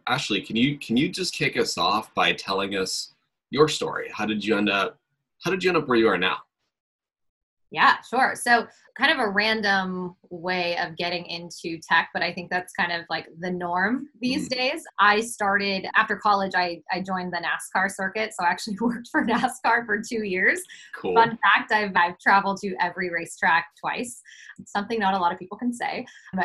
Ashley, can you just kick us off by telling us your story? How did you end up where you are now? Yeah, sure. So kind of a random way of getting into tech, but I think that's kind of like the norm these Mm, days. I started after college, I joined the NASCAR circuit. So I actually worked for NASCAR for 2 years. cool. Fun fact, I've traveled to every racetrack twice, something not a lot of people can say.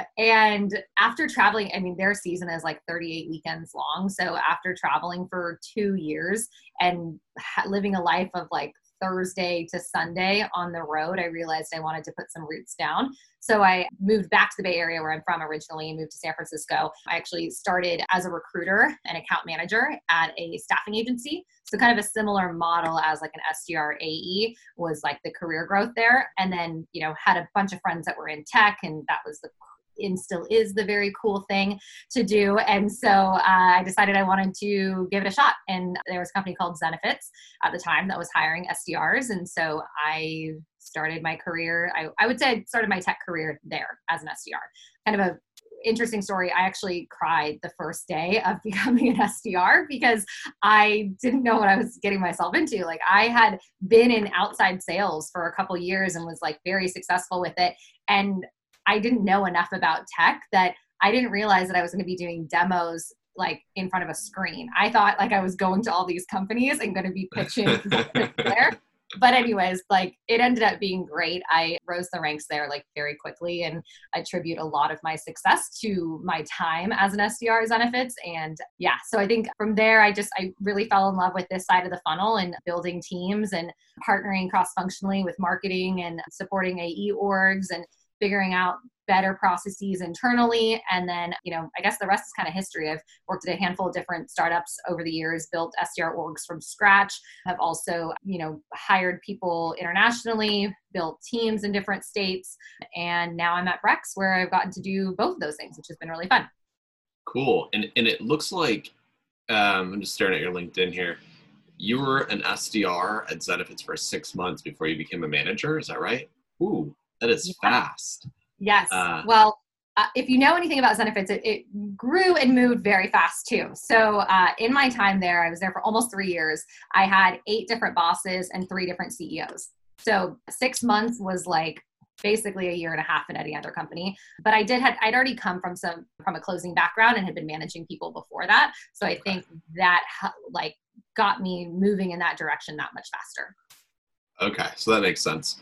And after traveling, I mean, their season is like 38 weekends long. So after traveling for 2 years and living a life of like Thursday to Sunday on the road, I realized I wanted to put some roots down. So I moved back to the Bay Area where I'm from originally and moved to San Francisco. I actually started as a recruiter and account manager at a staffing agency. So kind of a similar model as like an SDR AE was like the career growth there. And then, had a bunch of friends that were in tech, and that was the and still is the very cool thing to do. And so I decided I wanted to give it a shot. And there was a company called Zenefits at the time that was hiring SDRs. And so I started my career. I would say I started my tech career there as an SDR. Kind of a interesting story. I actually cried the first day of becoming an SDR because I didn't know what I was getting myself into. Like I had been in outside sales for a couple years and was like very successful with it. And I didn't know enough about tech that I didn't realize that I was going to be doing demos like in front of a screen. I thought like I was going to all these companies and going to be pitching there. But anyways, like it ended up being great. I rose the ranks there like very quickly, and I attribute a lot of my success to my time as an SDR at Zenefits. And yeah, so I think from there, I really fell in love with this side of the funnel and building teams and partnering cross-functionally with marketing and supporting AE orgs and figuring out better processes internally. And then, I guess the rest is kind of history. I've worked at a handful of different startups over the years, built SDR orgs from scratch. I've also, hired people internationally, built teams in different states. And now I'm at Brex where I've gotten to do both of those things, which has been really fun. Cool. And it looks like I'm just staring at your LinkedIn here. You were an SDR at Zenefits for 6 months before you became a manager. Is that right? Ooh, that is Yeah. fast. Yes. Uh, Well, if you know anything about Zenefits, it grew and moved very fast too. So in my time there, I was there for almost 3 years. I had 8 different bosses and 3 different CEOs. So 6 months was like basically a year and a half in any other company. But I'd already come from a closing background and had been managing people before that. So I think that like got me moving in that direction that much faster. okay, so that makes sense.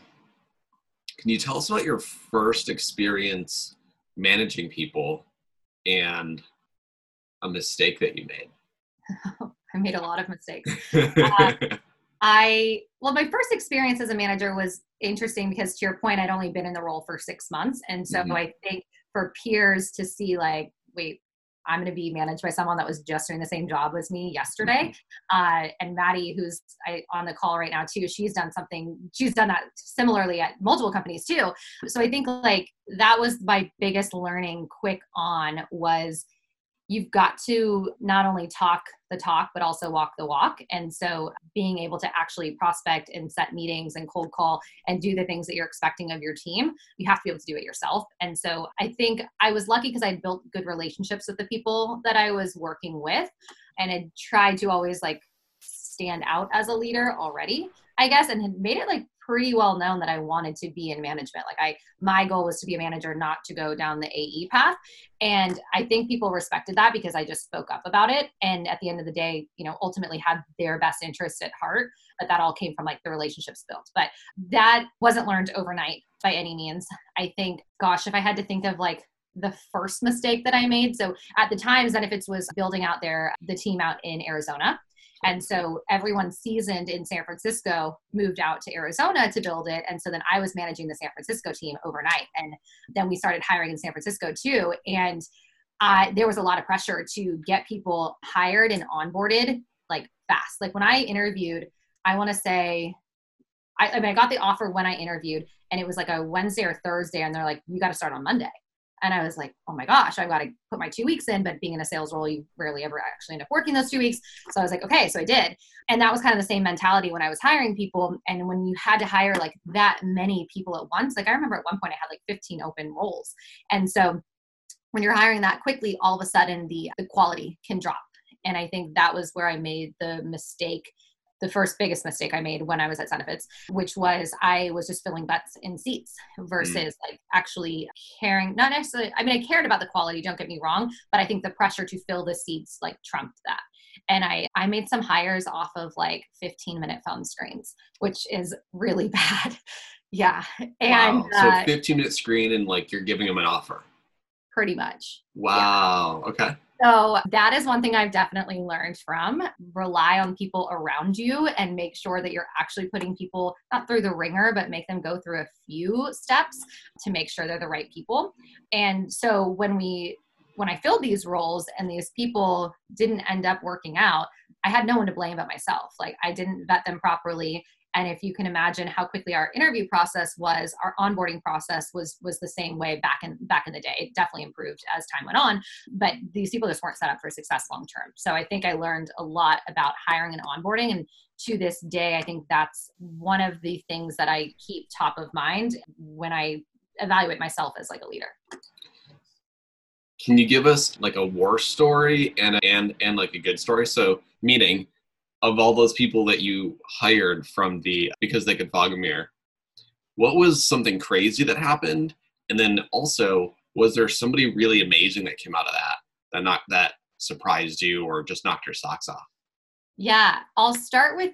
Can you tell us about your first experience managing people and a mistake that you I made a lot of mistakes. Uh, made? my first experience as a manager was interesting because to your point, I'd only been in the role for 6 months. And so Mhm. I think for peers to see like, wait, I'm going to be managed by someone that was just doing the same job as me yesterday. And Maddie, who's on the call right now too, she's done that similarly at multiple companies too. So I think like that was my biggest learning quick on was you've got to not only talk the talk, but also walk the walk. And so being able to actually prospect and set meetings and cold call and do the things that you're expecting of your team, you have to be able to do it yourself. And so I think I was lucky because I built good relationships with the people that I was working with and had tried to always like stand out as a leader already, I guess, and had made it like pretty well known that I wanted to be in management. Like my goal was to be a manager, not to go down the AE path. And I think people respected that because I just spoke up about it. And at the end of the day, ultimately had their best interest at heart, but that all came from like the relationships built. But that wasn't learned overnight by any means. I think, gosh, if I had to think of like the first mistake that I made. So at the time, Zenefits was building out the team out in Arizona. And so everyone seasoned in San Francisco moved out to Arizona to build it. And so then I was managing the San Francisco team overnight. And then we started hiring in San Francisco too. And there was a lot of pressure to get people hired and onboarded like fast. Like when I interviewed, I want to say, I mean, I got the offer when I interviewed and it was like a Wednesday or Thursday. And they're like, you got to start on Monday. And I was like, oh my gosh, I've got to put my 2 weeks in. But being in a sales role, you rarely ever actually end up working those 2 weeks. So I was like, okay, so I did. And that was kind of the same mentality when I was hiring people. And when you had to hire like that many people at once, like I remember at one point I had like 15 open roles. And so when you're hiring that quickly, all of a sudden the quality can drop. And I think that was where I made the mistake, the first biggest mistake I made when I was at Zenefits, which was I was just filling butts in seats versus like actually caring, not necessarily, I mean, I cared about the quality, don't get me wrong, but I think the pressure to fill the seats like trumped that. And I made some hires off of like 15-minute phone screens, which is really bad. Yeah. And Wow. So 15-minute screen and like you're giving them an offer. pretty much. Wow. Yeah. Okay. So that is one thing I've definitely learned from. Rely on people around you and make sure that you're actually putting people not through the ringer, but make them go through a few steps to make sure they're the right people. And so when I filled these roles and these people didn't end up working out, I had no one to blame but myself. Like I didn't vet them properly. And if you can imagine how quickly our interview process was, our onboarding process was the same way back in the day. It definitely improved as time went on, but these people just weren't set up for success long term. So I think I learned a lot about hiring and onboarding. And to this day, I think that's one of the things that I keep top of mind when I evaluate myself as like a leader. Can you give us like a war story and like a good story? So meaning, of all those people that you hired from because they could fog a mirror, what was something crazy that happened? And then also, was there somebody really amazing that came out of that surprised you or just knocked your socks off? Yeah, I'll start with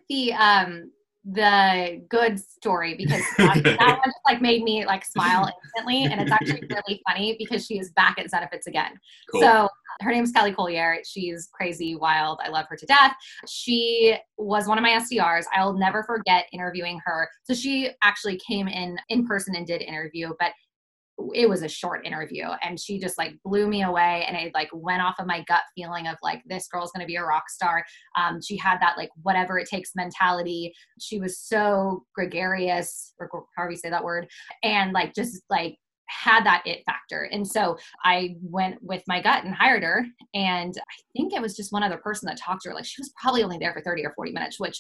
the good story because that one just like made me like smile instantly, and it's actually really funny because she is back at Zenefits again. Cool. So her name is Kelly Collier. She's crazy, wild. I love her to death. She was one of my SDRs. I'll never forget interviewing her. So she actually came in person and did interview, but it was a short interview and she just like blew me away, and it like went off of my gut feeling of like, this girl's going to be a rock star. She had that like whatever it takes mentality. She was so gregarious, or however you say that word, and like just like had that it factor. And so I went with my gut and hired her. And I think it was just one other person that talked to her. Like she was probably only there for 30 or 40 minutes, which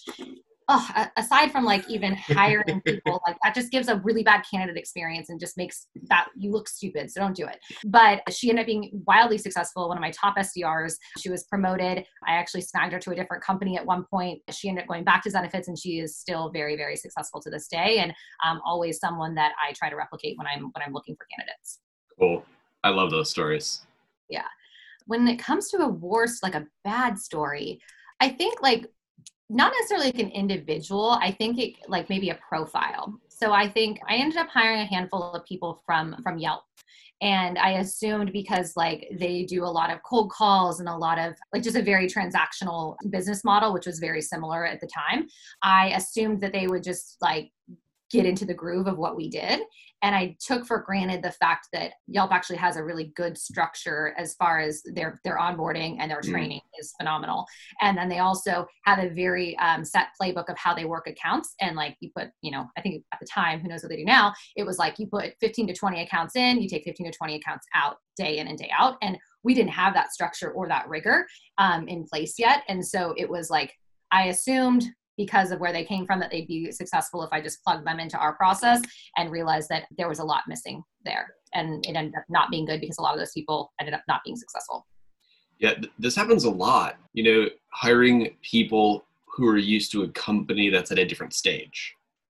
aside from like even hiring people, like that just gives a really bad candidate experience and just makes that you look stupid. So don't do it. But she ended up being wildly successful. One of my top SDRs. She was promoted. I actually snagged her to a different company at one point. She ended up going back to Zenefits, and she is still very, very successful to this day. And always someone that I try to replicate when I'm looking for candidates. Cool. I love those stories. Yeah. When it comes to a worst, like a bad story, I think like not necessarily like an individual. I think it like maybe a profile. So I think I ended up hiring a handful of people from Yelp. And I assumed because like they do a lot of cold calls and a lot of like just a very transactional business model, which was very similar at the time, I assumed that they would just like get into the groove of what we did. And I took for granted the fact that Yelp actually has a really good structure as far as their onboarding, and their training is phenomenal. And then they also have a very set playbook of how they work accounts. And like you put, I think at the time, who knows what they do now, it was like you put 15 to 20 accounts in, you take 15 to 20 accounts out day in and day out. And we didn't have that structure or that rigor in place yet. And so it was like, I assumed because of where they came from that they'd be successful if I just plugged them into our process, and realized that there was a lot missing there. And it ended up not being good because a lot of those people ended up not being successful. Yeah, this happens a lot, hiring people who are used to a company that's at a different stage,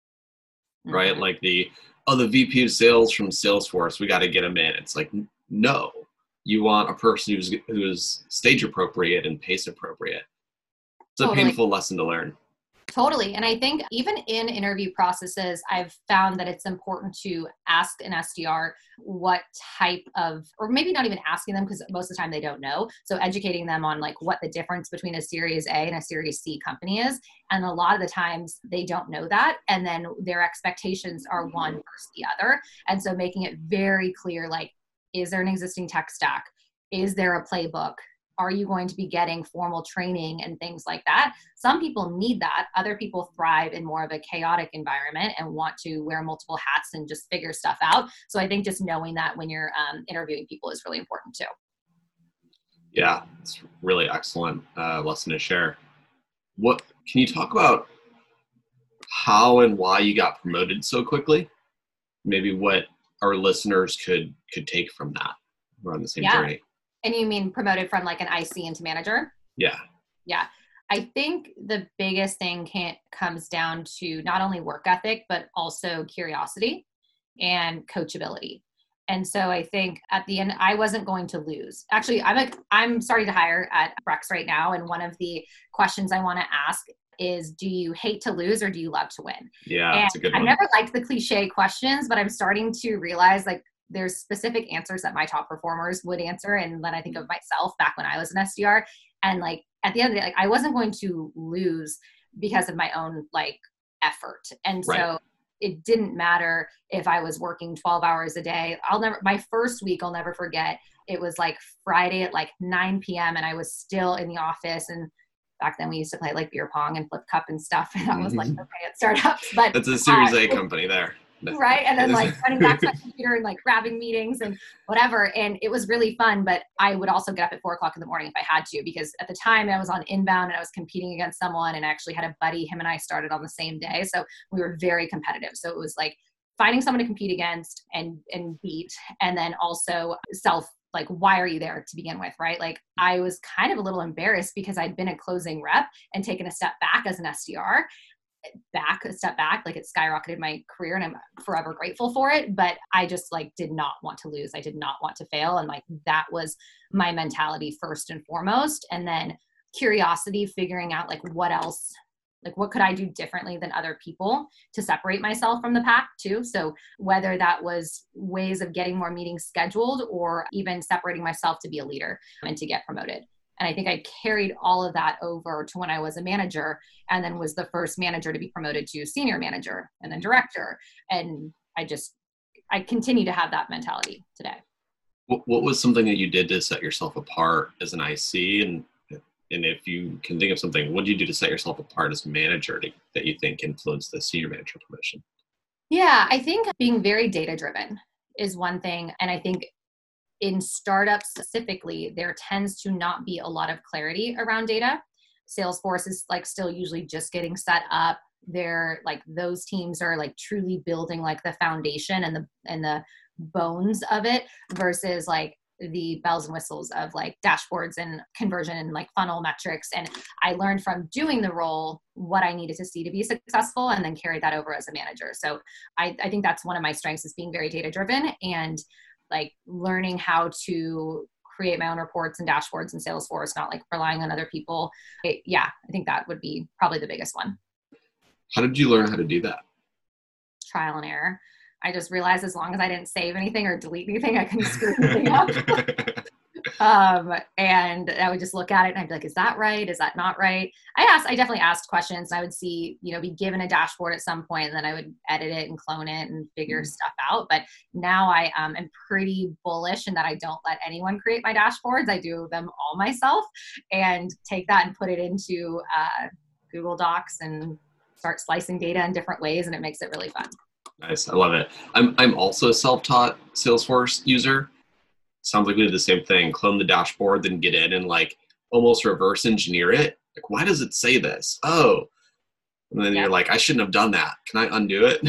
right? Mm-hmm. Like the VP of sales from Salesforce, we got to get them in. It's like, no, you want a person who is stage appropriate and pace appropriate. It's a painful lesson to learn. Totally. And I think even in interview processes, I've found that it's important to ask an SDR what type of, or maybe not even asking them because most of the time they don't know. So educating them on like what the difference between a Series A and a Series C company is. And a lot of the times they don't know that. And then their expectations are one versus the other. And so making it very clear, like, is there an existing tech stack? Is there a playbook? Are you going to be getting formal training and things like that? Some people need that. Other people thrive in more of a chaotic environment and want to wear multiple hats and just figure stuff out. So I think just knowing that when you're interviewing people is really important too. Yeah, it's really excellent lesson to share. What can you talk about how and why you got promoted so quickly? Maybe what our listeners could take from that. we're on the same Yeah. journey. And you mean promoted from like an IC into manager? Yeah. Yeah. I think the biggest thing comes down to not only work ethic, but also curiosity and coachability. And so I think at the end, I wasn't going to lose. Actually, I'm starting to hire at Brex right now. And one of the questions I want to ask is, do you hate to lose or do you love to win? Yeah, And that's a good one. I never liked the cliche questions, but I'm starting to realize like there's specific answers that my top performers would answer. And then I think of myself back when I was an SDR. And like at the end of the day, like I wasn't going to lose because of my own like effort. And so it didn't matter if I was working 12 hours a day. My first week, I'll never forget. It was like Friday at like 9 p.m. and I was still in the office. And back then we used to play like beer pong and flip cup and stuff. And I was like, okay, at startups, but that's a Series A company there. Right. And then like running back to my computer and like grabbing meetings and whatever. And it was really fun, but I would also get up at 4:00 in the morning if I had to, because at the time I was on inbound and I was competing against someone, and I actually had a buddy, him and I started on the same day. So we were very competitive. So it was like finding someone to compete against and beat. And then also like, why are you there to begin with? Right. Like I was kind of a little embarrassed because I'd been a closing rep and taken a step back as an SDR. Like it skyrocketed my career and I'm forever grateful for it. But I just like did not want to lose. I did not want to fail. And like that was my mentality first and foremost. And then curiosity, figuring out like what else, like what could I do differently than other people to separate myself from the pack too. So whether that was ways of getting more meetings scheduled or even separating myself to be a leader and to get promoted. And I think I carried all of that over to when I was a manager, and then was the first manager to be promoted to senior manager and then director. And I continue to have that mentality today. What was something that you did to set yourself apart as an IC? And if you can think of something, what did you do to set yourself apart as a manager that you think influenced the senior manager promotion? Yeah, I think being very data driven is one thing. And I think in startups specifically, there tends to not be a lot of clarity around data. Salesforce is like still usually just getting set up. They're like, those teams are like truly building like the foundation and the bones of it, versus like the bells and whistles of like dashboards and conversion and like funnel metrics. And I learned from doing the role what I needed to see to be successful, and then carried that over as a manager. So I think that's one of my strengths, is being very data driven and like learning how to create my own reports and dashboards in Salesforce, not like relying on other people. I think that would be probably the biggest one. How did you learn how to do that? Trial and error. I just realized as long as I didn't save anything or delete anything, I couldn't screw anything up. And I would just look at it and I'd be like, is that right? Is that not right? I definitely asked questions. I would see, be given a dashboard at some point, and then I would edit it and clone it and figure stuff out. But now I am pretty bullish in that I don't let anyone create my dashboards. I do them all myself, and take that and put it into Google Docs and start slicing data in different ways. And it makes it really fun. Nice. I love it. I'm also a self-taught Salesforce user. Sounds like we did the same thing. Clone the dashboard, then get in and like almost reverse engineer it. Like, why does it say this? Oh, and then you're like, I shouldn't have done that. Can I undo it?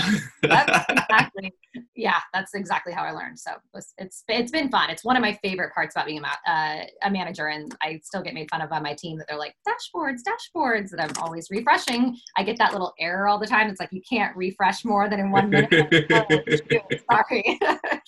That's exactly how I learned. So it's been fun. It's one of my favorite parts about being a manager. And I still get made fun of by my team that they're like, dashboards, that I'm always refreshing. I get that little error all the time. It's like, you can't refresh more than in 1 minute. Sorry.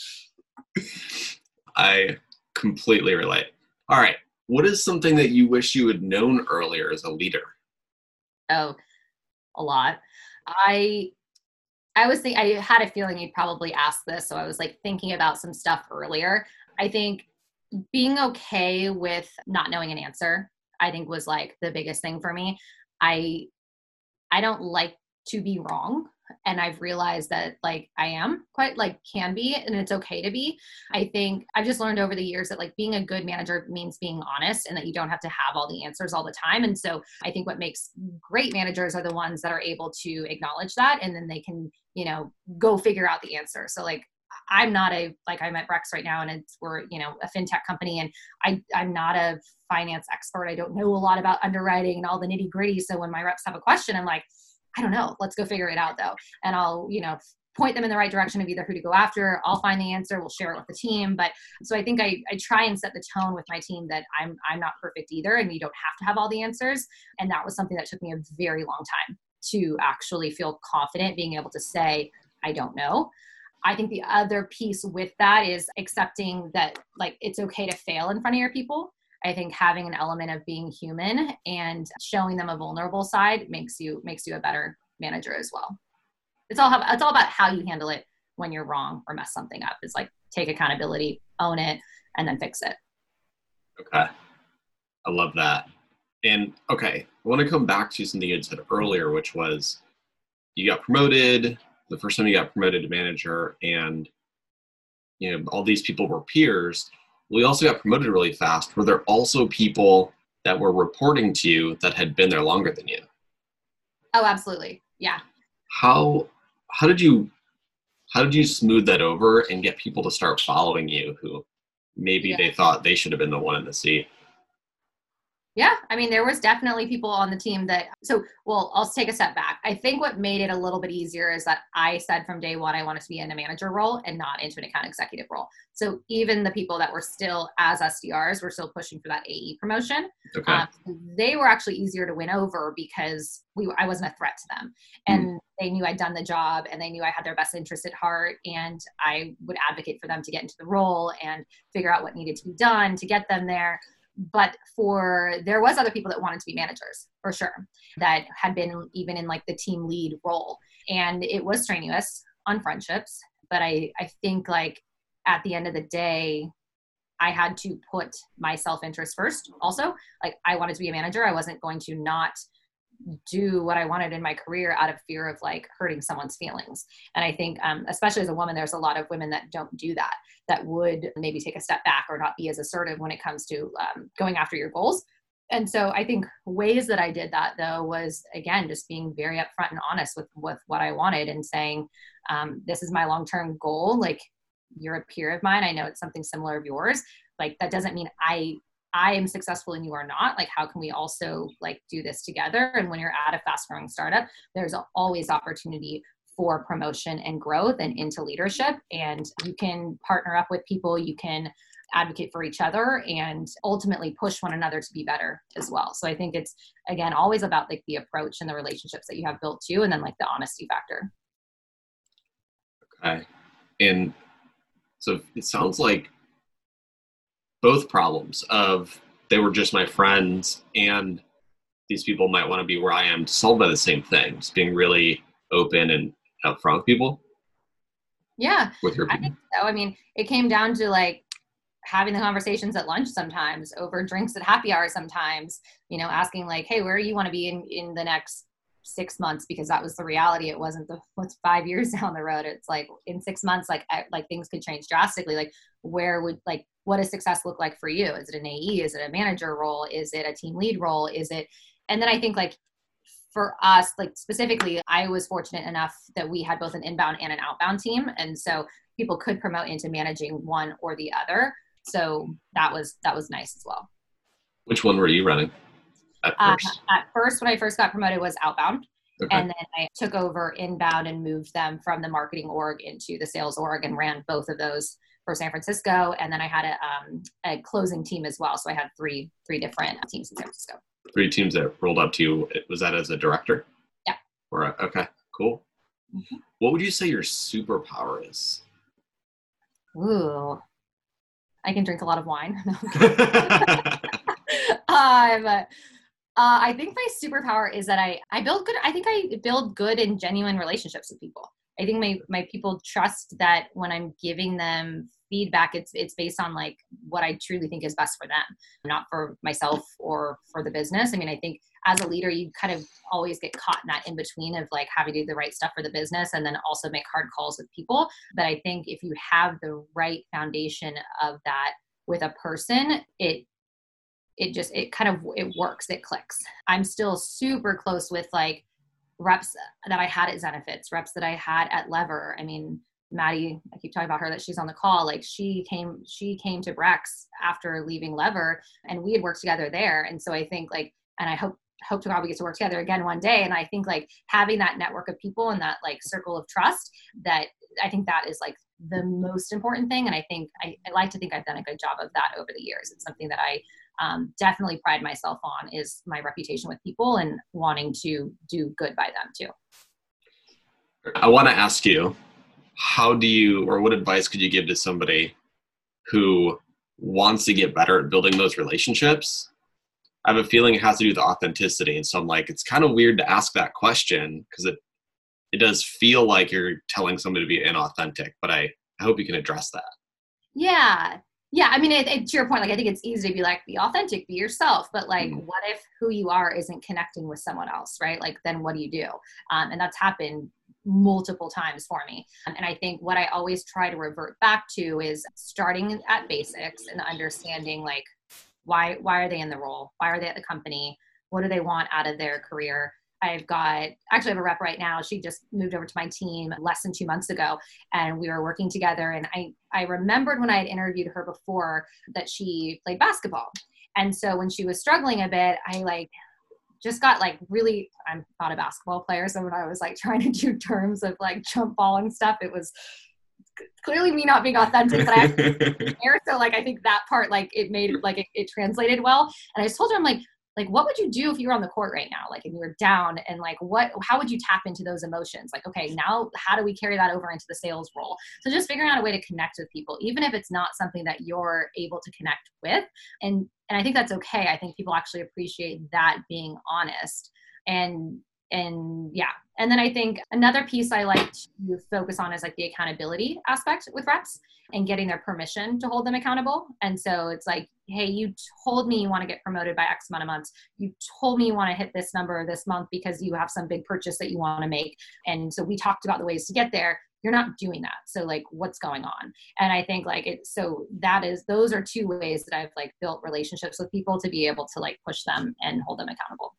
I completely relate. All right. What is something that you wish you had known earlier as a leader? Oh, a lot. I had a feeling you'd probably ask this. So I was like thinking about some stuff earlier. I think being okay with not knowing an answer, I think was like the biggest thing for me. I don't like to be wrong. And I've realized that like I am quite like can be, and it's okay to be. I think I've just learned over the years that like being a good manager means being honest, and that you don't have to have all the answers all the time. And so I think what makes great managers are the ones that are able to acknowledge that, and then they can, go figure out the answer. So like, I'm not I'm at Brex right now, and we're, a fintech company, and I'm not a finance expert. I don't know a lot about underwriting and all the nitty gritty. So when my reps have a question, I'm like, I don't know. Let's go figure it out though. And I'll, point them in the right direction of either who to go after. I'll find the answer. We'll share it with the team. But so I think I try and set the tone with my team that I'm not perfect either, and you don't have to have all the answers. And that was something that took me a very long time to actually feel confident being able to say, I don't know. I think the other piece with that is accepting that like it's okay to fail in front of your people. I think having an element of being human and showing them a vulnerable side makes you a better manager as well. It's all about how you handle it when you're wrong or mess something up. It's like take accountability, own it, and then fix it. Okay. I love that. And okay, I want to come back to something you had said earlier, which was you got promoted, the first time you got promoted to manager, and all these people were peers. We also got promoted really fast. Were there also people that were reporting to you that had been there longer than you? Oh, absolutely. Yeah. How did you smooth that over and get people to start following you who maybe they thought they should have been the one in the seat? Yeah, I mean, there was definitely people on the team I'll take a step back. I think what made it a little bit easier is that I said from day one, I wanted to be in a manager role and not into an account executive role. So even the people that were still as SDRs were still pushing for that AE promotion. Okay. They were actually easier to win over because I wasn't a threat to them. And they knew I'd done the job and they knew I had their best interest at heart. And I would advocate for them to get into the role and figure out what needed to be done to get them there. But there was other people that wanted to be managers for sure that had been even in like the team lead role. And it was strenuous on friendships. But I think like at the end of the day, I had to put my self-interest first also. Like I wanted to be a manager. I wasn't going to not do what I wanted in my career out of fear of like hurting someone's feelings. And I think, especially as a woman, there's a lot of women that don't do that would maybe take a step back or not be as assertive when it comes to going after your goals. And so I think ways that I did that though was again, just being very upfront and honest with what I wanted and saying, this is my long-term goal. Like you're a peer of mine. I know it's something similar of yours. Like that doesn't mean I am successful and you are not. Like, how can we also like do this together? And when you're at a fast growing startup, there's always opportunity for promotion and growth and into leadership. And you can partner up with people, you can advocate for each other and ultimately push one another to be better as well. So I think it's, again, always about like the approach and the relationships that you have built too. And then like the honesty factor. Okay. And so it sounds like both problems of they were just my friends and these people might want to be where I am solved by the same thing, just being really open and upfront with people. Yeah, with your I think so. I mean, it came down to like having the conversations at lunch sometimes, over drinks at happy hour sometimes, asking like, hey, where do you want to be in the next 6 months? Because that was the reality. It wasn't what's 5 years down the road. It's like in 6 months, like things could change drastically. Like what does success look like for you? Is it an AE? Is it a manager role? Is it a team lead role? And then I think like for us, like specifically, I was fortunate enough that we had both an inbound and an outbound team. And so people could promote into managing one or the other. So that was nice as well. Which one were you running at first? At first, when I first got promoted was outbound. Okay. And then I took over inbound and moved them from the marketing org into the sales org and ran both of those for San Francisco. And then I had a closing team as well. So I had three different teams in San Francisco. 3 teams that rolled up to you. Was that as a director? Yeah. Okay, cool. Mm-hmm. What would you say your superpower is? Ooh, I can drink a lot of wine. I think my superpower is that I build good. I think I build good and genuine relationships with people. I think my people trust that when I'm giving them feedback, it's based on like what I truly think is best for them, not for myself or for the business. I mean, I think as a leader, you kind of always get caught in that in between of like having to do the right stuff for the business and then also make hard calls with people. But I think if you have the right foundation of that with a person, it works, it clicks. I'm still super close with like reps that I had at Zenefits, reps that I had at Lever. I mean, Maddie, I keep talking about her that she's on the call. Like she came to Brex after leaving Lever and we had worked together there. And so I think like, and I hope hope to probably get to work together again one day. And I think like having that network of people and that like circle of trust, that I think that is like the most important thing. And I think I like to think I've done a good job of that over the years. It's something that I definitely pride myself on, is my reputation with people and wanting to do good by them too. I want to ask you, what advice could you give to somebody who wants to get better at building those relationships? I have a feeling it has to do with authenticity. And so I'm like, it's kind of weird to ask that question because it does feel like you're telling somebody to be inauthentic, but I hope you can address that. Yeah. Yeah. I mean, to your point, like, I think it's easy to be like, be authentic, be yourself, but like, what if who you are isn't connecting with someone else, right? Like, then what do you do? And that's happened multiple times for me. And I think what I always try to revert back to is starting at basics and understanding like, why are they in the role? Why are they at the company? What do they want out of their career? I have a rep right now. She just moved over to my team less than 2 months ago, and we were working together. And I remembered when I had interviewed her before that she played basketball. And so when she was struggling a bit, I like just got like really, I'm not a basketball player. So when I was like trying to do terms of like jump ball and stuff, it was clearly me not being authentic, but I actually care. So like, I think that part, like it made like it translated well. And I just told her, I'm like, what would you do if you were on the court right now? Like, and you were down, and like, how would you tap into those emotions? Like, okay, now how do we carry that over into the sales role? So just figuring out a way to connect with people, even if it's not something that you're able to connect with. And I think that's okay. I think people actually appreciate that, being honest. And yeah. And then I think another piece I like to focus on is like the accountability aspect with reps and getting their permission to hold them accountable. And so it's like, hey, you told me you want to get promoted by X amount of months. You told me you want to hit this number this month because you have some big purchase that you want to make. And so we talked about the ways to get there. You're not doing that. So like, what's going on? And I think like those are two ways that I've like built relationships with people to be able to like push them and hold them accountable.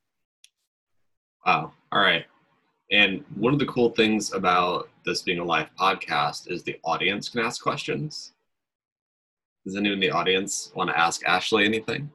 Wow. All right. And one of the cool things about this being a live podcast is the audience can ask questions. Does anyone in the audience want to ask Ashley anything?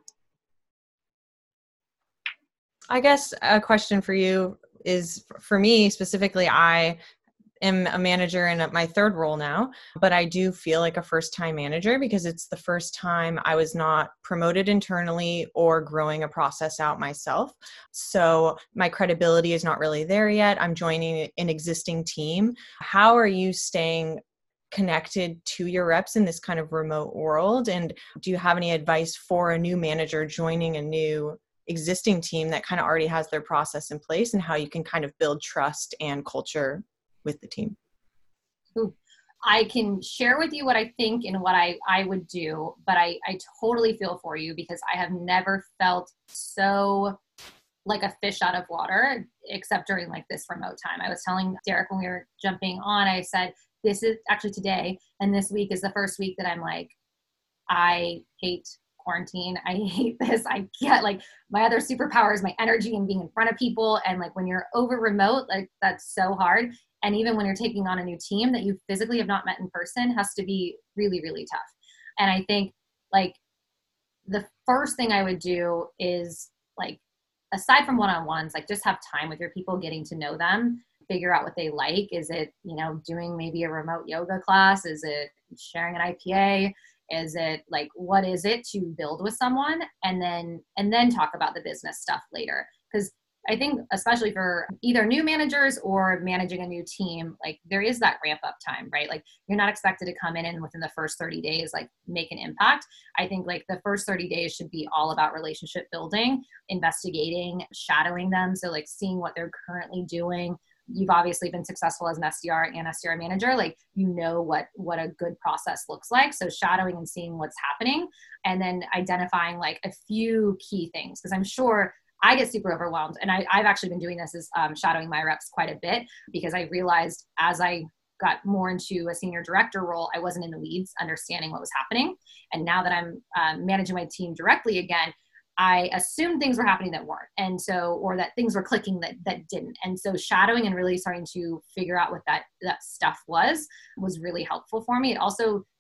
I guess a question for you is, for me specifically, I am a manager in my third role now, but I do feel like a first-time manager because it's the first time I was not promoted internally or growing a process out myself. So my credibility is not really there yet. I'm joining an existing team. How are you staying connected to your reps in this kind of remote world? And do you have any advice for a new manager joining a new existing team that kind of already has their process in place, and how you can kind of build trust and culture with the team? Ooh, I can share with you what I think and what I would do, but I totally feel for you because I have never felt so like a fish out of water except during like this remote time. I was telling Derek when we were jumping on, I said, this is actually today, and this week is the first week that I'm like, I hate quarantine. I hate this. I get like, my other superpower is my energy and being in front of people. And like when you're over remote, like that's so hard. And even when you're taking on a new team that you physically have not met in person has to be really, really tough. And I think like the first thing I would do is like, aside from one-on-ones, like just have time with your people, getting to know them, figure out what they like. Is it, doing maybe a remote yoga class? Is it sharing an IPA? Is it like, what is it to build with someone? And then talk about the business stuff later. Because I think especially for either new managers or managing a new team, like there is that ramp up time, right? Like you're not expected to come in and within the first 30 days, like make an impact. I think like the first 30 days should be all about relationship building, investigating, shadowing them. So like seeing what they're currently doing. You've obviously been successful as an SDR and SDR manager, like what a good process looks like. So shadowing and seeing what's happening, and then identifying like a few key things, because I'm sure I get super overwhelmed. And I've actually been doing this, is shadowing my reps quite a bit, because I realized as I got more into a senior director role, I wasn't in the weeds understanding what was happening. And now that I'm managing my team directly again, I assumed things were happening that weren't. And so, or that things were clicking that didn't. And so shadowing and really starting to figure out what that stuff was really helpful for me.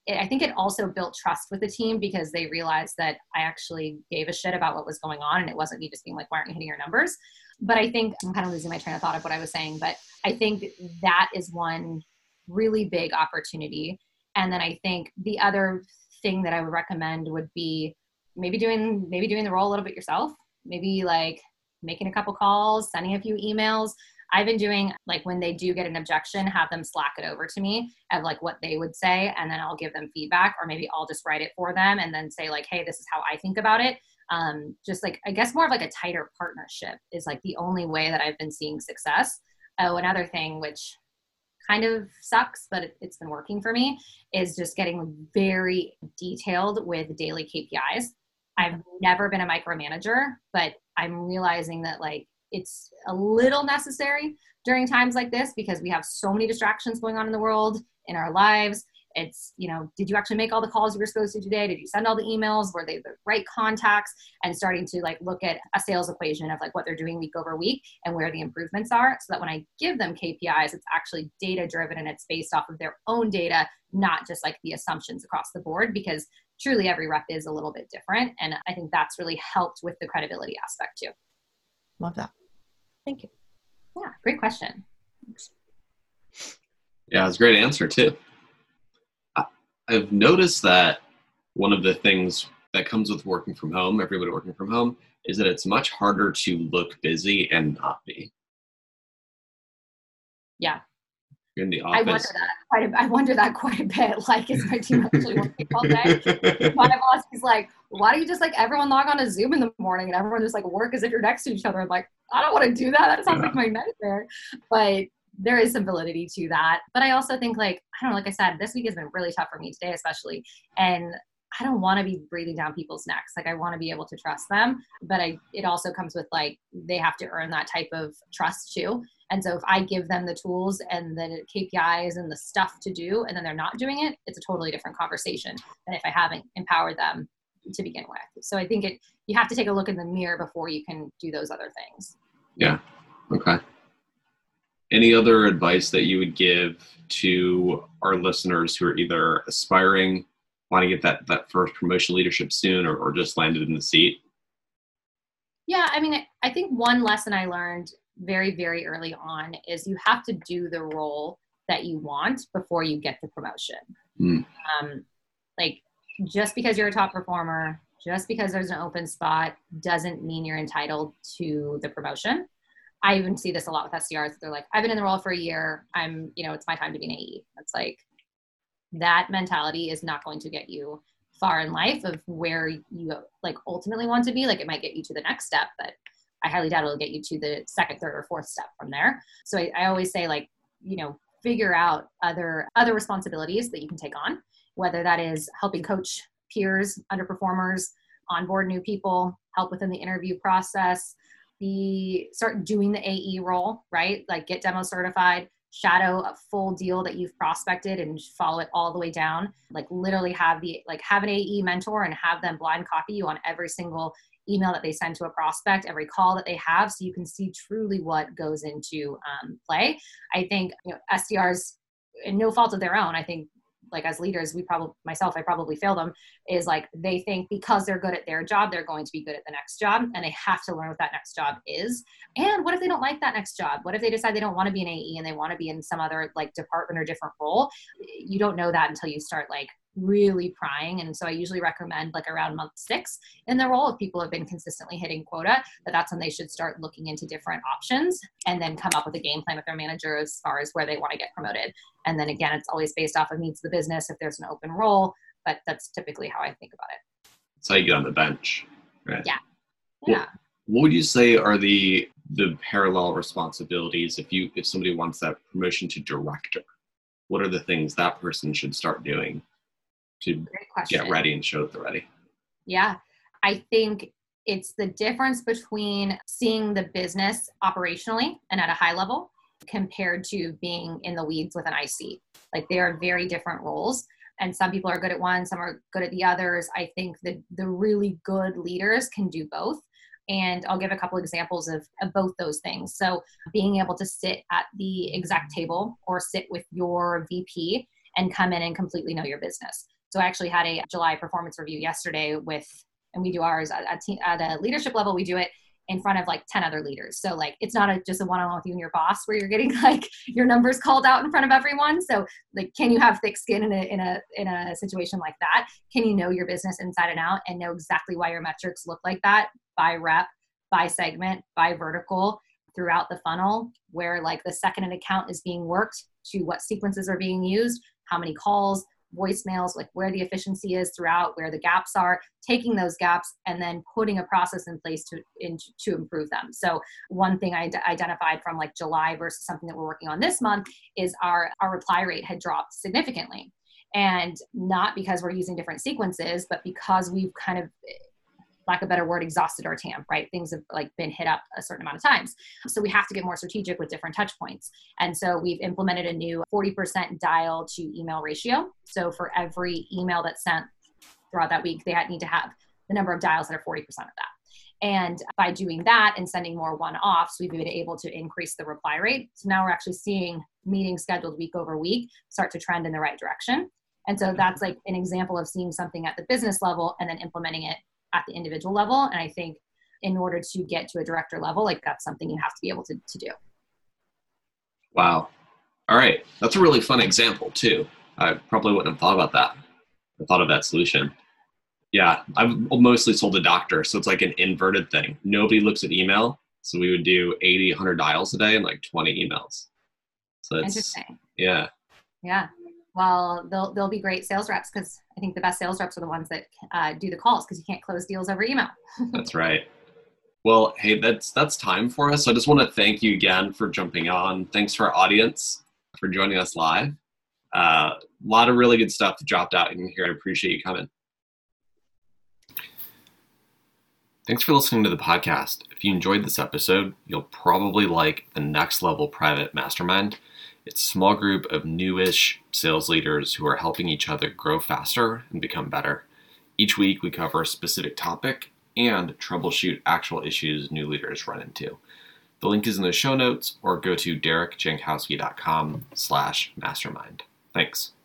I think it also built trust with the team because they realized that I actually gave a shit about what was going on and it wasn't me just being like, why aren't you hitting your numbers? But I think I'm kind of losing my train of thought of what I was saying, but I think that is one really big opportunity. And then I think the other thing that I would recommend would be maybe doing the role a little bit yourself, maybe like making a couple calls, sending a few emails. I've been doing, like, when they do get an objection, have them Slack it over to me of like what they would say, and then I'll give them feedback, or maybe I'll just write it for them and then say like, hey, this is how I think about it. Just like, I guess more of like a tighter partnership is like the only way that I've been seeing success. Oh, another thing which kind of sucks, but it's been working for me, is just getting very detailed with daily KPIs. I've never been a micromanager, but I'm realizing that like it's a little necessary during times like this because we have so many distractions going on in the world, in our lives. It's, did you actually make all the calls you were supposed to today? Did you send all the emails? Were they the right contacts? And starting to like look at a sales equation of like what they're doing week over week and where the improvements are, so that when I give them KPIs, it's actually data driven and it's based off of their own data, not just like the assumptions across the board, because truly every rep is a little bit different. And I think that's really helped with the credibility aspect too. Love that. Thank you. Yeah, great question. Thanks. Yeah, it's a great answer too. I've noticed that one of the things that comes with working from home, everybody working from home, is that it's much harder to look busy and not be. Yeah. You're in the office. I wonder that quite a bit. Like, is my team actually working all day? My boss is like, why don't you just like everyone log on to Zoom in the morning and everyone just like work as if you're next to each other? I'm like, I don't want to do that. That sounds like my nightmare. But there is some validity to that. But I also think like, I don't know, like I said, this week has been really tough for me today, especially. And I don't want to be breathing down people's necks. Like, I want to be able to trust them, but it also comes with like, they have to earn that type of trust too. And so if I give them the tools and the KPIs and the stuff to do, and then they're not doing it, it's a totally different conversation than if I haven't empowered them to begin with. So I think you have to take a look in the mirror before you can do those other things. Yeah. Okay. Any other advice that you would give to our listeners who are either aspiring, want to get that first promotion leadership soon, or just landed in the seat? Yeah, I mean, I think one lesson I learned very, very early on is you have to do the role that you want before you get the promotion. Like, just because you're a top performer, just because there's an open spot, doesn't mean you're entitled to the promotion. I even see this a lot with SDRs. They're like, I've been in the role for a year. It's my time to be an AE. It's like, that mentality is not going to get you far in life of where you like ultimately want to be. Like, it might get you to the next step, but I highly doubt it'll get you to the second, third, or fourth step from there. So I always say, like, figure out other responsibilities that you can take on, whether that is helping coach peers, underperformers, onboard new people, help within the interview process, start doing the AE role, right? Like, get demo certified, shadow a full deal that you've prospected and follow it all the way down. Like, literally have an AE mentor and have them blind copy you on every single email that they send to a prospect, every call that they have, so you can see truly what goes into play. I think SDRs, and no fault of their own, I think, like, as leaders, I probably fail them, is like, they think because they're good at their job, they're going to be good at the next job, and they have to learn what that next job is. And what if they don't like that next job? What if they decide they don't want to be an AE and they want to be in some other like department or different role? You don't know that until you start like really prying. And so I usually recommend like around month 6 in the role, if people have been consistently hitting quota, that's when they should start looking into different options and then come up with a game plan with their manager as far as where they want to get promoted. And then again, it's always based off of needs of the business if there's an open role, but that's typically how I think about it. That's how you get on the bench, right? Yeah. Yeah. What would you say are the parallel responsibilities if somebody wants that promotion to director? What are the things that person should start doing to get ready and show that they're ready? Yeah. I think it's the difference between seeing the business operationally and at a high level compared to being in the weeds with an IC. Like, they are very different roles. And some people are good at one, some are good at the others. I think that the really good leaders can do both. And I'll give a couple examples of both those things. So being able to sit at the exec table or sit with your VP and come in and completely know your business. So I actually had a July performance review yesterday and we do ours at a leadership level. We do it in front of like 10 other leaders. So like, it's not just a one-on-one with you and your boss where you're getting like your numbers called out in front of everyone. So like, can you have thick skin in a situation like that? Can you know your business inside and out and know exactly why your metrics look like that by rep, by segment, by vertical throughout the funnel, where like the second an account is being worked to what sequences are being used, how many calls, voicemails, like where the efficiency is throughout, where the gaps are, taking those gaps and then putting a process in place to improve them. So one thing I identified from like July versus something that we're working on this month is our reply rate had dropped significantly. And not because we're using different sequences, but because we've kind of, lack of a better word, exhausted our TAM, right? Things have like been hit up a certain amount of times. So we have to get more strategic with different touch points. And so we've implemented a new 40% dial to email ratio. So for every email that's sent throughout that week, they need to have the number of dials that are 40% of that. And by doing that and sending more one-offs, we've been able to increase the reply rate. So now we're actually seeing meetings scheduled week over week start to trend in the right direction. And so that's like an example of seeing something at the business level and then implementing it at the individual level. And I think in order to get to a director level, like that's something you have to be able to do. Wow. All right. That's a really fun example too. I probably wouldn't have thought about that. I thought of that solution. Yeah. I've mostly sold to doctors. So it's like an inverted thing. Nobody looks at email. So we would do 80, 100 dials a day and like 20 emails. So it's interesting. Yeah. Yeah. Well, they'll be great sales reps because I think the best sales reps are the ones that do the calls because you can't close deals over email. That's right. Well, hey, that's time for us. So I just want to thank you again for jumping on. Thanks to our audience for joining us live. A lot of really good stuff dropped out in here. I appreciate you coming. Thanks for listening to the podcast. If you enjoyed this episode, you'll probably like the Next Level Private Mastermind. It's a small group of newish sales leaders who are helping each other grow faster and become better. Each week we cover a specific topic and troubleshoot actual issues new leaders run into. The link is in the show notes or go to derekjankowski.com/mastermind. Thanks.